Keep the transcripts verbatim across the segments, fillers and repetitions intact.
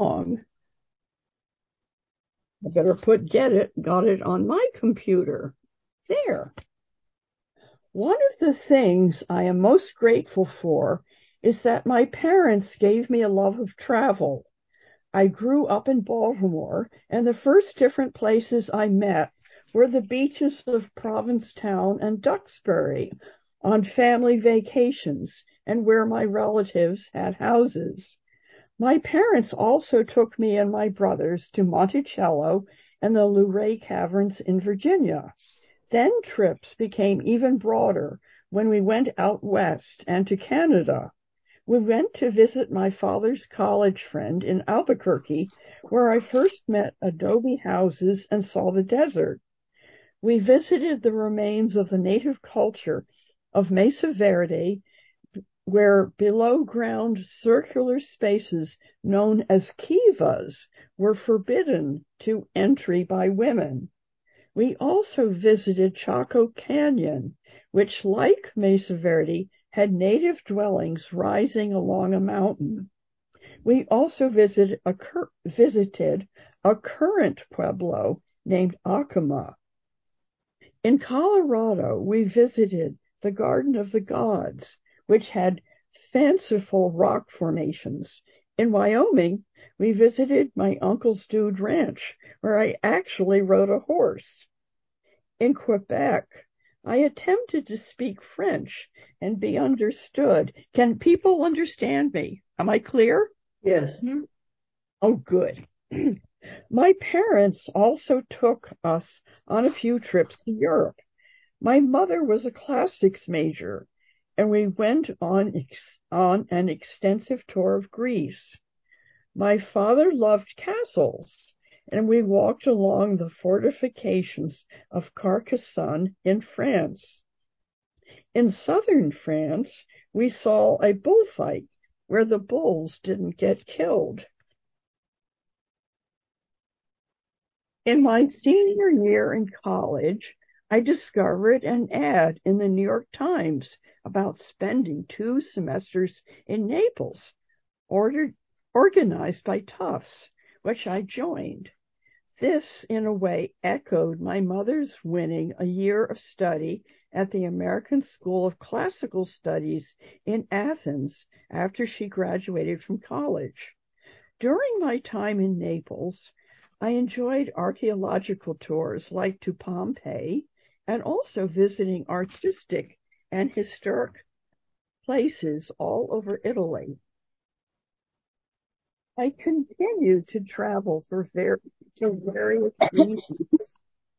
wrong. I better put get it, got it on my computer. There. One of the things I am most grateful for is that my parents gave me a love of travel. I grew up in Baltimore, and the first different places I met were the beaches of Provincetown and Duxbury on family vacations and where my relatives had houses. My parents also took me and my brothers to Monticello and the Luray Caverns in Virginia. Then trips became even broader when we went out west and to Canada. We went to visit my father's college friend in Albuquerque, where I first met adobe houses and saw the desert. We visited the remains of the native culture of Mesa Verde, where below-ground circular spaces known as kivas were forbidden to entry by women. We also visited Chaco Canyon, which, like Mesa Verde, had native dwellings rising along a mountain. We also visited a, visited a current pueblo named Acoma. In Colorado, we visited the Garden of the Gods, which had fanciful rock formations. In Wyoming, we visited my uncle's Dude Ranch, where I actually rode a horse. In Quebec, I attempted to speak French and be understood. Can people understand me? Am I clear? Yes. Oh, good. My parents also took us on a few trips to Europe. My mother was a classics major, and we went on, ex- on an extensive tour of Greece. My father loved castles, and we walked along the fortifications of Carcassonne in France. In southern France, we saw a bullfight where the bulls didn't get killed. In my senior year in college, I discovered an ad in the New York Times about spending two semesters in Naples, ordered, organized by Tufts, which I joined. This, in a way, echoed my mother's winning a year of study at the American School of Classical Studies in Athens after she graduated from college. During my time in Naples, I enjoyed archaeological tours like to Pompeii and also visiting artistic and historic places all over Italy. I continued to travel for, ver- for various reasons.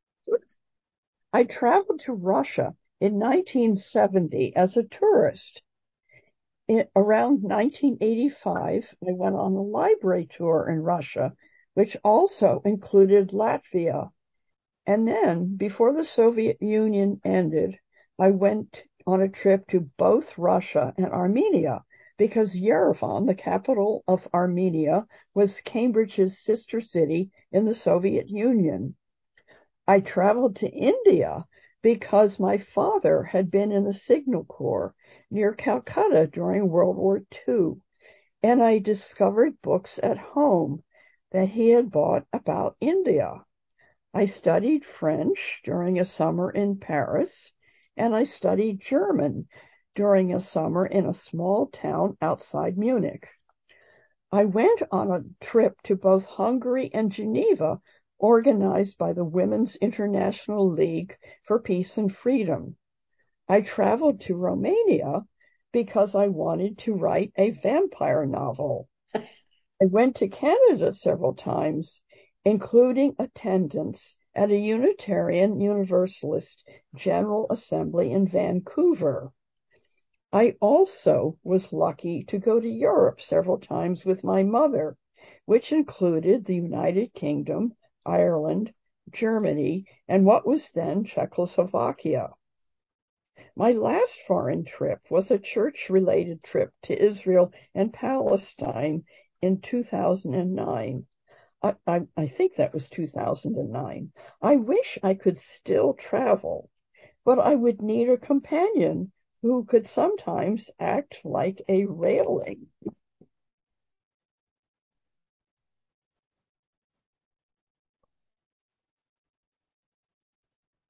I traveled to Russia in nineteen seventy as a tourist. In, around nineteen eighty-five, I went on a library tour in Russia, which also included Latvia. And then, before the Soviet Union ended, I went on a trip to both Russia and Armenia because Yerevan, the capital of Armenia, was Cambridge's sister city in the Soviet Union. I traveled to India because my father had been in the Signal Corps near Calcutta during World War Two, and I discovered books at home that he had bought about India. I studied French during a summer in Paris, and I studied German during a summer in a small town outside Munich. I went on a trip to both Hungary and Geneva, organized by the Women's International League for Peace and Freedom. I traveled to Romania because I wanted to write a vampire novel. I went to Canada several times, including attendance at a Unitarian Universalist General Assembly in Vancouver. I also was lucky to go to Europe several times with my mother, which included the United Kingdom, Ireland, Germany, and what was then Czechoslovakia. My last foreign trip was a church-related trip to Israel and Palestine in two thousand nine. I, I, I think that was two thousand nine. I wish I could still travel, but I would need a companion who could sometimes act like a railing.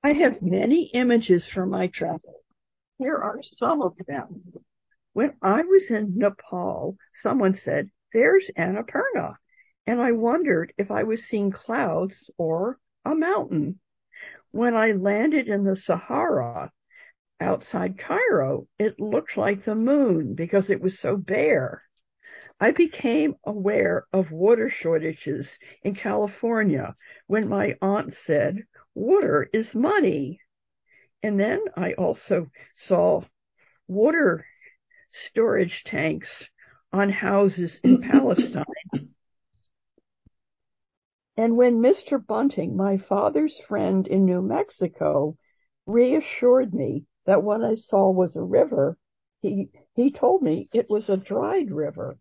I have many images from my travel. Here are some of them. When I was in Nepal, someone said, "There's Annapurna." And I wondered if I was seeing clouds or a mountain. When I landed in the Sahara outside Cairo, it looked like the moon because it was so bare. I became aware of water shortages in California when my aunt said, "Water is money." And then I also saw water storage tanks on houses in Palestine. And when Mister Bunting, my father's friend in New Mexico, reassured me that what I saw was a river, he, he told me it was a dried river.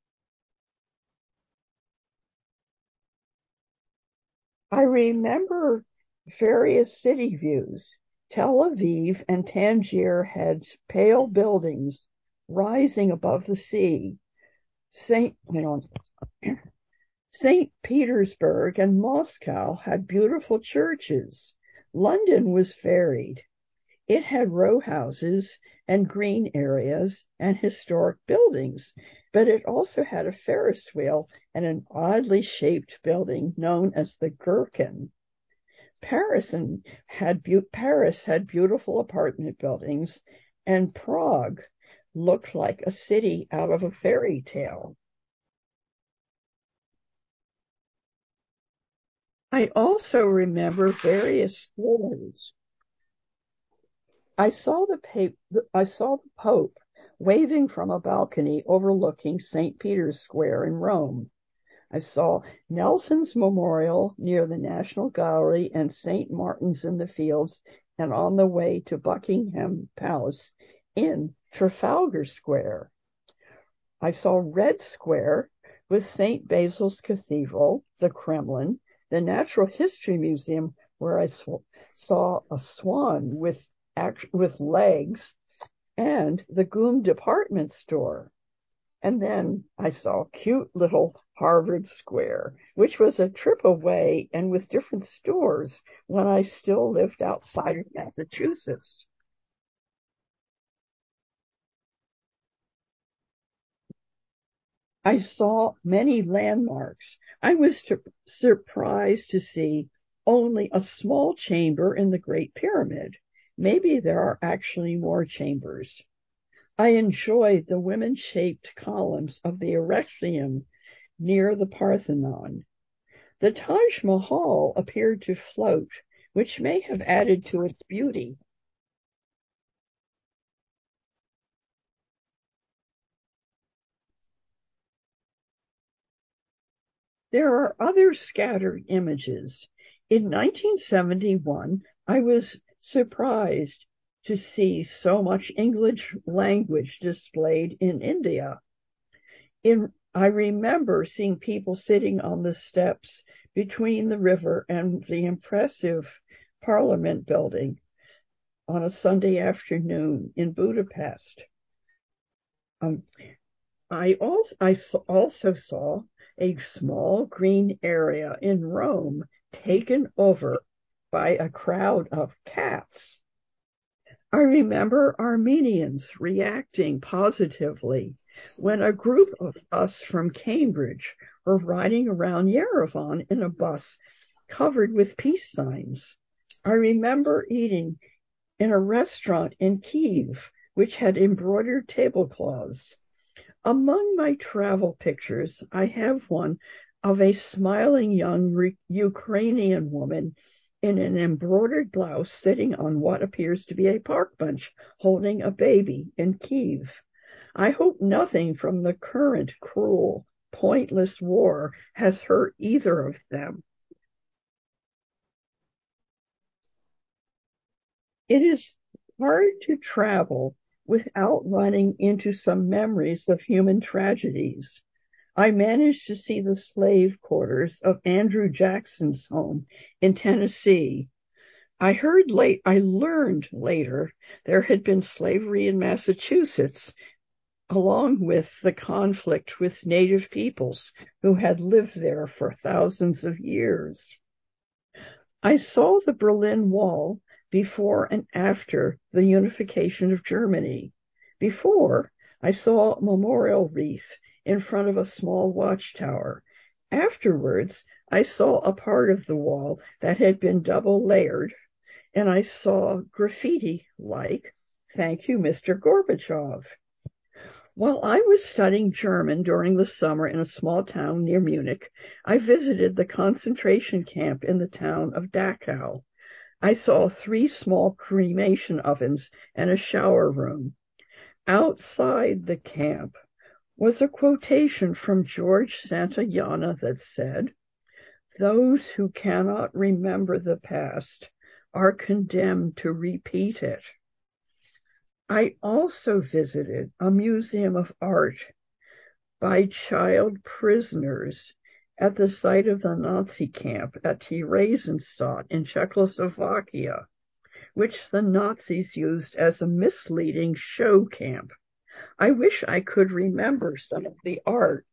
I remember various city views. Tel Aviv and Tangier had pale buildings rising above the sea. Saint, you know, Saint Petersburg and Moscow had beautiful churches. London was varied. It had row houses and green areas and historic buildings, but it also had a Ferris wheel and an oddly shaped building known as the Gherkin. Paris and had be- Paris had beautiful apartment buildings, and Prague looked like a city out of a fairy tale. I also remember various stories. I saw the pa- I saw the Pope waving from a balcony overlooking Saint Peter's Square in Rome. I saw Nelson's Memorial near the National Gallery and Saint Martin's in the Fields, and on the way to Buckingham Palace in Trafalgar Square. I saw Red Square with Saint Basil's Cathedral, the Kremlin, the Natural History Museum, where I saw a swan with with legs, and the Goom department store. And then I saw cute little Harvard Square, which was a trip away and with different stores when I still lived outside of Massachusetts. I saw many landmarks. I was to, surprised to see only a small chamber in the Great Pyramid. Maybe there are actually more chambers. I enjoyed the women-shaped columns of the Erechtheum near the Parthenon. The Taj Mahal appeared to float, which may have added to its beauty. There are other scattered images. In nineteen seventy-one, I was surprised to see so much English language displayed in India. In, I remember seeing people sitting on the steps between the river and the impressive Parliament building on a Sunday afternoon in Budapest. Um, I also I also saw a small green area in Rome taken over by a crowd of cats. I remember Armenians reacting positively when a group of us from Cambridge were riding around Yerevan in a bus covered with peace signs. I remember eating in a restaurant in Kiev, which had embroidered tablecloths. Among my travel pictures, I have one of a smiling young Re- Ukrainian woman in an embroidered blouse sitting on what appears to be a park bench holding a baby in Kiev. I hope nothing from the current cruel, pointless war has hurt either of them. It is hard to travel without running into some memories of human tragedies. I managed to see the slave quarters of Andrew Jackson's home in Tennessee. I heard late, I learned later there had been slavery in Massachusetts, along with the conflict with native peoples who had lived there for thousands of years. I saw the Berlin Wall before and after the unification of Germany. Before, I saw a memorial wreath in front of a small watchtower. Afterwards, I saw a part of the wall that had been double layered, and I saw graffiti like, "Thank you, Mister Gorbachev." While I was studying German during the summer in a small town near Munich, I visited the concentration camp in the town of Dachau. I saw three small cremation ovens and a shower room. Outside the camp was a quotation from George Santayana that said, "Those who cannot remember the past are condemned to repeat it." I also visited a museum of art by child prisoners at the site of the Nazi camp at Theresienstadt in Czechoslovakia, which the Nazis used as a misleading show camp. I wish I could remember some of the art.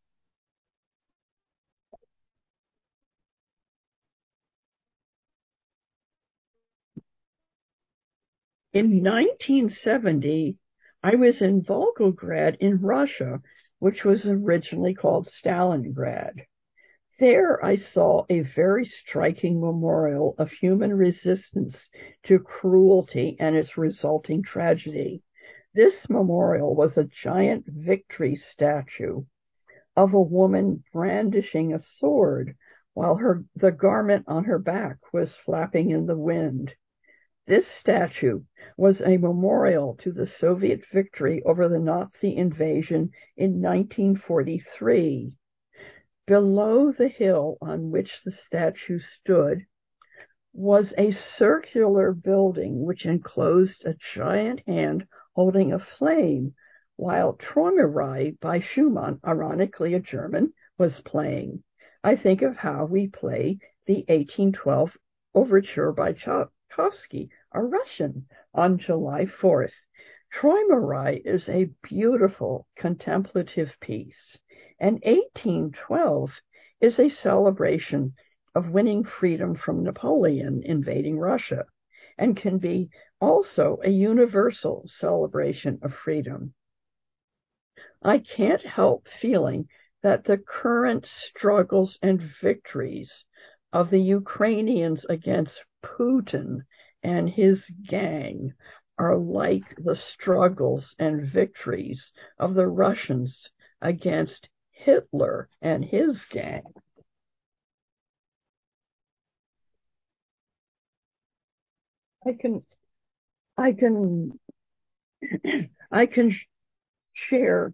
In nineteen seventy, I was in Volgograd in Russia, which was originally called Stalingrad. There I saw a very striking memorial of human resistance to cruelty and its resulting tragedy. This memorial was a giant victory statue of a woman brandishing a sword while her the garment on her back was flapping in the wind. This statue was a memorial to the Soviet victory over the Nazi invasion in nineteen forty-three. Below the hill on which the statue stood was a circular building which enclosed a giant hand holding a flame, while Träumerei by Schumann, ironically a German, was playing. I think of how we play the eighteen twelve Overture by Tchaikovsky, a Russian, on July fourth. Träumerei is a beautiful contemplative piece, and eighteen twelve is a celebration of winning freedom from Napoleon invading Russia, and can be also a universal celebration of freedom. I can't help feeling that the current struggles and victories of the Ukrainians against Putin and his gang are like the struggles and victories of the Russians against Hitler and his gang. I can, I can, I can share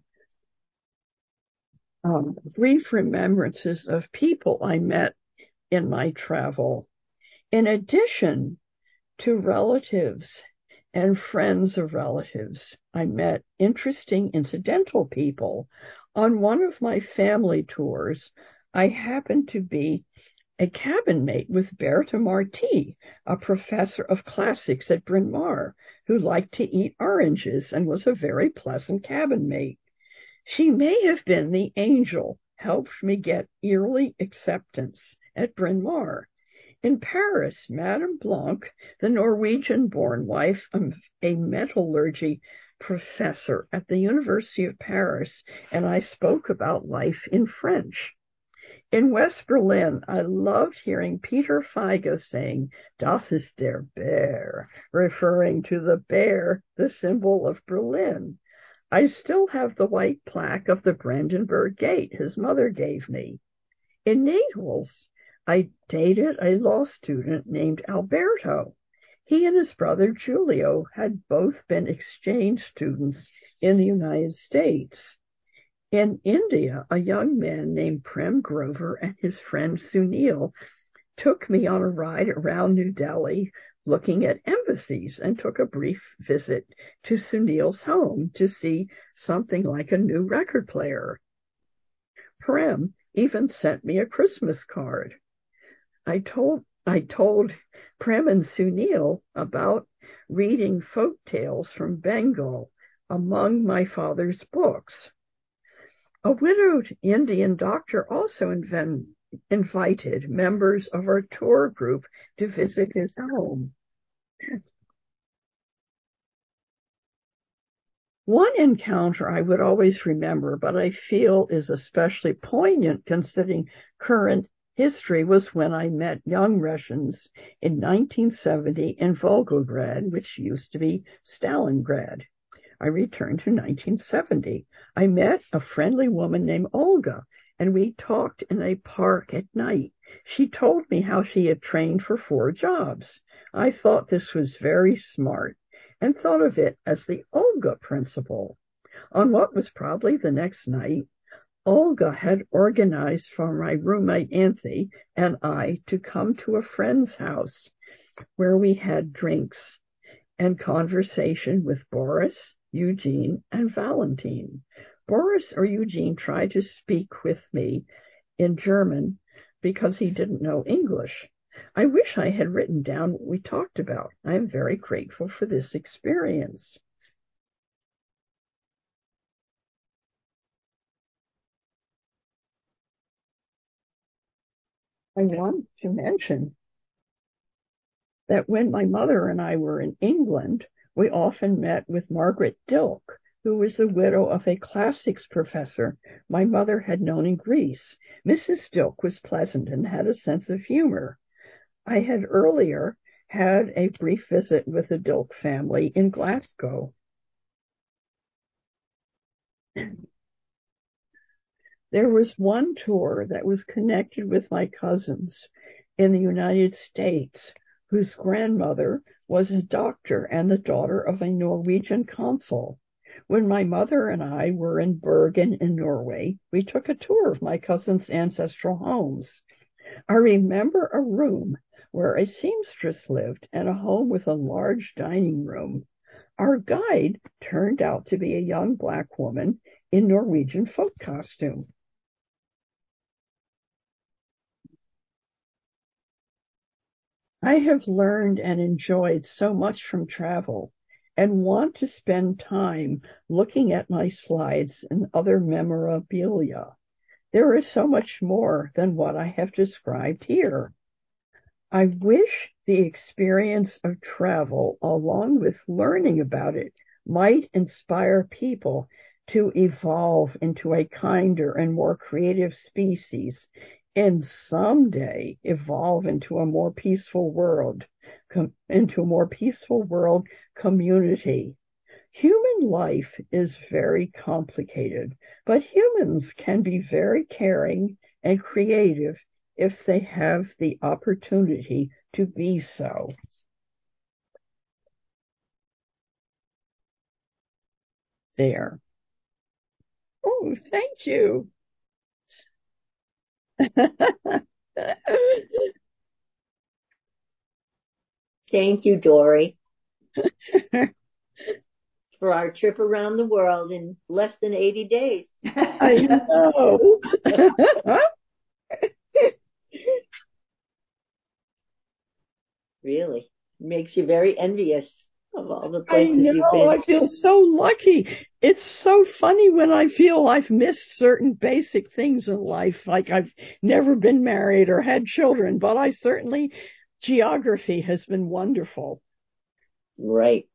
um, brief remembrances of people I met in my travel. In addition to relatives and friends of relatives, I met interesting incidental people. On one of my family tours, I happened to be a cabin mate with Bertha Marti, a professor of classics at Bryn Mawr, who liked to eat oranges and was a very pleasant cabin mate. She may have been the angel helped me get early acceptance at Bryn Mawr. In Paris, Madame Blanc, the Norwegian-born wife of a metallurgy professor at the University of Paris, and I spoke about life in French. In West Berlin, I loved hearing Peter Feige saying, "Das ist der Bär," referring to the bear, the symbol of Berlin. I still have the white plaque of the Brandenburg Gate his mother gave me. In Naples, I dated a law student named Alberto. He and his brother Giulio had both been exchange students in the United States. In India, a young man named Prem Grover and his friend Sunil took me on a ride around New Delhi looking at embassies and took a brief visit to Sunil's home to see something like a new record player. Prem even sent me a Christmas card. I told I told Prem and Sunil about reading folk tales from Bengal among my father's books. A widowed Indian doctor also inven- invited members of our tour group to visit his home. One encounter I would always remember, but I feel is especially poignant considering current history, was when I met young Russians in nineteen seventy in Volgograd, which used to be Stalingrad. I returned to nineteen seventy. I met a friendly woman named Olga, and we talked in a park at night. She told me how she had trained for four jobs. I thought this was very smart and thought of it as the Olga principle. On what was probably the next night, Olga had organized for my roommate Anthony and I to come to a friend's house where we had drinks and conversation with Boris, Eugene, and Valentine. Boris or Eugene tried to speak with me in German because he didn't know English. I wish I had written down what we talked about. I am very grateful for this experience. I want to mention that when my mother and I were in England, we often met with Margaret Dilke, who was the widow of a classics professor my mother had known in Greece. Missus Dilke was pleasant and had a sense of humor. I had earlier had a brief visit with the Dilke family in Glasgow. There was one tour that was connected with my cousins in the United States, whose grandmother was a doctor and the daughter of a Norwegian consul. When my mother and I were in Bergen in Norway, we took a tour of my cousins' ancestral homes. I remember a room where a seamstress lived and a home with a large dining room. Our guide turned out to be a young Black woman in Norwegian folk costume. I have learned and enjoyed so much from travel and want to spend time looking at my slides and other memorabilia. There is so much more than what I have described here. I wish the experience of travel, along with learning about it, might inspire people to evolve into a kinder and more creative species and someday evolve into a more peaceful world, com- into a more peaceful world community. Human life is very complicated, but humans can be very caring and creative if they have the opportunity to be so. There. Oh, thank you. Thank you, Dory, for our trip around the world in less than eighty days. I know. Really makes you very envious of all the I places you've know. been. I feel so lucky. It's so funny when I feel I've missed certain basic things in life, like I've never been married or had children, but I certainly, geography has been wonderful. Right.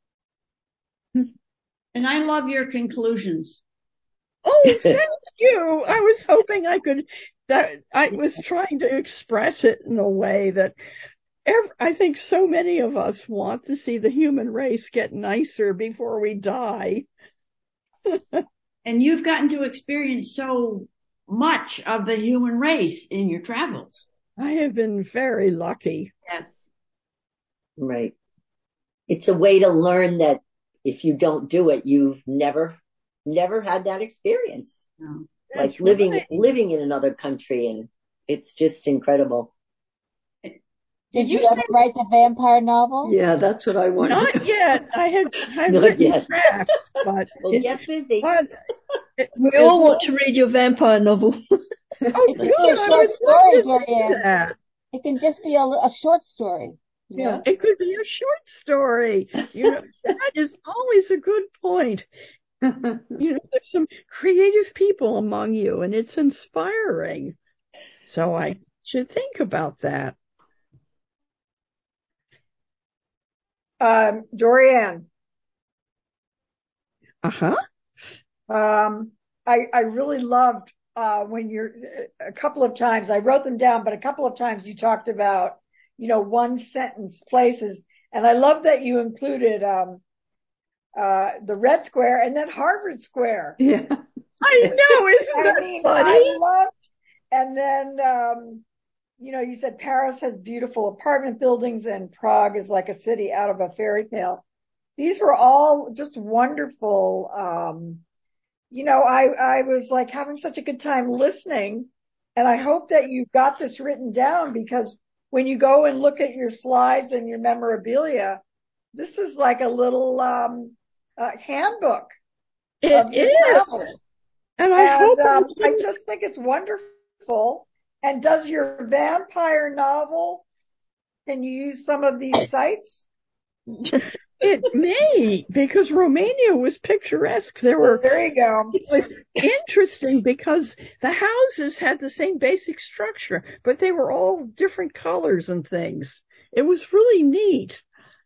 And I love your conclusions. Oh, thank you. I was hoping I could, that I was trying to express it in a way that every, I think so many of us want to see the human race get nicer before we die. And you've gotten to experience so much of the human race in your travels. I have been very lucky. Yes. Right. It's a way to learn that if you don't do it, you've never, never had that experience. No. Like That's living, right. living in another country, and it's just incredible. Did you ever write the vampire novel? Yeah, that's what I want. Not yet. I have I've Not written yet. drafts, but Well, it's get busy. but it, We as all long- want to read your vampire novel. oh, It good. can be a I short would love story, to do Dorianne. that. It can just be a, a short story. You Yeah. know? It could be a short story. You know, that is always a good point. You know, there's some creative people among you, and it's inspiring. So I should think about that. Um, Dorianne, Uh-huh. Um, I, I really loved uh, when you're a couple of times, I wrote them down, but a couple of times you talked about, you know, one sentence places. And I love that you included um, uh, the Red Square and then Harvard Square. Yeah. I know, isn't I that mean, funny? I loved, and then, um, you know, you said Paris has beautiful apartment buildings and Prague is like a city out of a fairy tale. These were all just wonderful. Um, you know, I, I was like having such a good time listening, and I hope that you got this written down, because when you go and look at your slides and your memorabilia, this is like a little um, uh, handbook It of your is. travels. And I And hope I um, I didn't- just think it's wonderful. And does your vampire novel, can you use some of these sites? it may, because Romania was picturesque. There were, There you go. it was interesting because the houses had the same basic structure, but they were all different colors and things. It was really neat.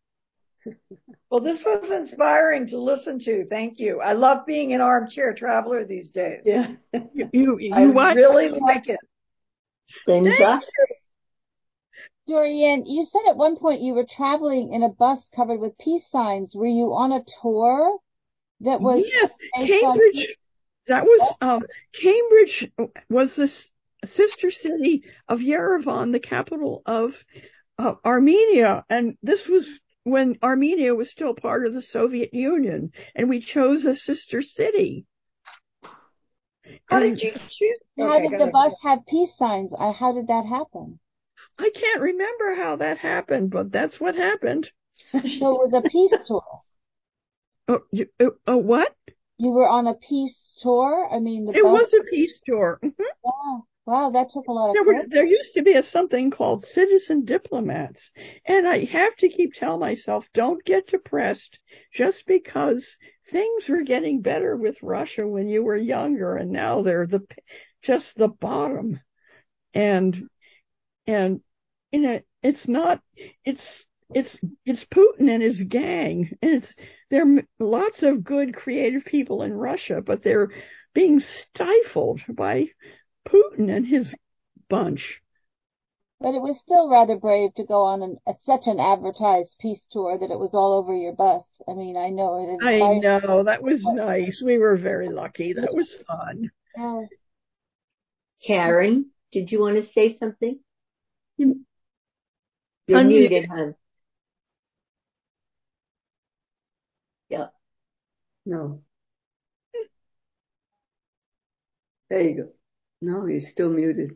Well, this was inspiring to listen to. Thank you. I love being an armchair traveler these days. Yeah. You, you, you I watch- really like it. Linda? Dorian, you said at one point you were traveling in a bus covered with peace signs. Were you on a tour that was Yes, based on Cambridge. That was um, Cambridge was the s- sister city of Yerevan, the capital of uh, Armenia, and this was when Armenia was still part of the Soviet Union, and we chose a sister city. How And did you choose? How Okay, did go the ahead. bus have peace signs? Uh, how did that happen? I can't remember how that happened, but that's what happened. So it was a peace tour. Oh, you, uh, uh, what? You were on a peace tour? I mean, the It bus. was a peace tour. Wow, wow, that took a lot of There were, courage. there used to be a something called citizen diplomats, and I have to keep telling myself, don't get depressed just because things were getting better with Russia when you were younger, and now they're the just the bottom. And and you know, it's not, it's it's it's Putin and his gang, and it's there are lots of good creative people in Russia, but they're being stifled by Putin and his bunch. But it was still rather brave to go on an, a, such an advertised peace tour that it was all over your bus. I mean, I know it I inspired. know, that was nice. We were very lucky. That was fun. Yeah. Karen, did you want to say something? You- You're Unmute. muted, hon. Yeah. No. There you go. No, he's still muted.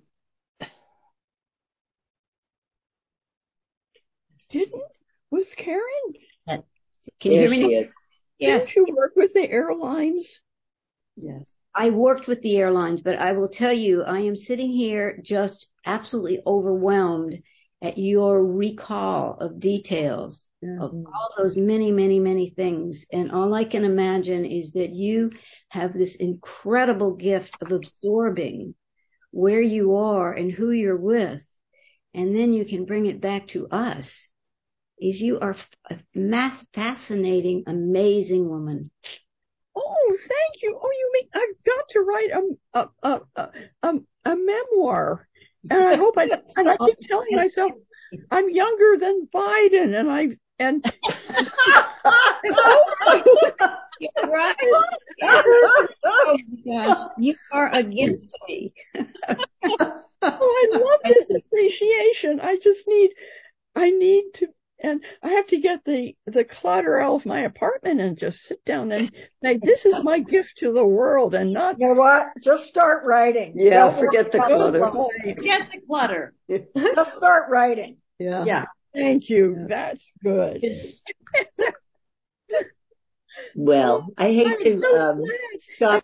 Didn't, was Karen, Can you There hear me she now? is. Yes. didn't you work with the airlines? Yes. I worked with the airlines, but I will tell you, I am sitting here just absolutely overwhelmed at your recall of details Yeah. of all those many, many, many things. And all I can imagine is that you have this incredible gift of absorbing where you are and who you're with, and then you can bring it back to us. Is you are a mass fascinating, amazing woman. Oh, thank you. Oh, you mean I've got to write a a a a, a, a memoir, and I hope I and I keep telling myself I'm younger than Biden, and I and, and Right. Oh my gosh, you are a gift to me. oh, I love this appreciation. I just need I need to, and I have to get the the clutter out of my apartment and just sit down and say, this is my gift to the world, and not. You know what? Just start writing. Yeah, Don't forget the worry about clutter. flow. Forget the clutter. Just start writing. Yeah. Yeah. Thank you. Yeah. That's good. Well, I hate I'm to so um, glad. stop